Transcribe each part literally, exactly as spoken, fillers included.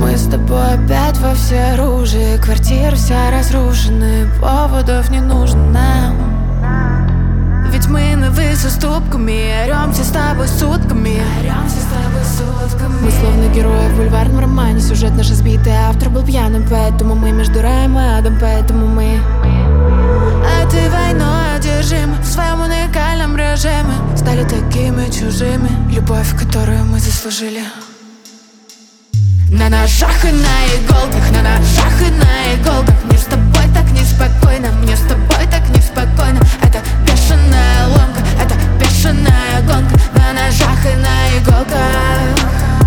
Мы с тобой опять во всеоружии. Квартира вся разрушена, поводов не нужно нам. Ведь мы на выс уступками, оремся с тобой сутками. Оремся с тобой сутками. Мы словно герои в бульварном романе. Сюжет наш разбитый, автор был пьяным. Поэтому мы между раем и адом. Поэтому мы этой войной одержимы в своем уникальном режиме. Стали такими чужими, любовь, которую мы заслужили. На ножах и на иголках, на ножах и на иголках. Мне с тобой так неспокойно, мне с тобой так неспокойно. Это бешеная ломка, это бешеная гонка. На ножах и на иголках.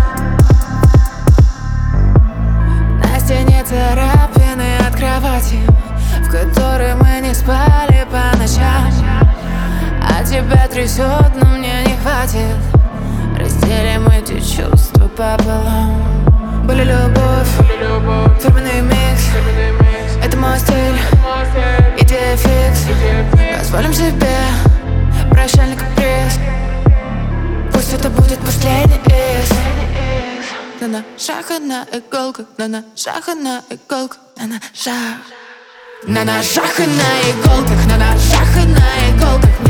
На стене царапины от кровати, в которой мы не спали по ночам. А тебя трясет, но мне не хватит. Разделим эти чувства пополам. Боль и любовь, фирменный микс. Это мой стиль, идея фикс. Позволим себе прощальный каприз. Пусть это будет последний из. На ножах и на иголках, на ножах и на иголках, на ножах. На ножах и на иголках, на ножах и на иголках.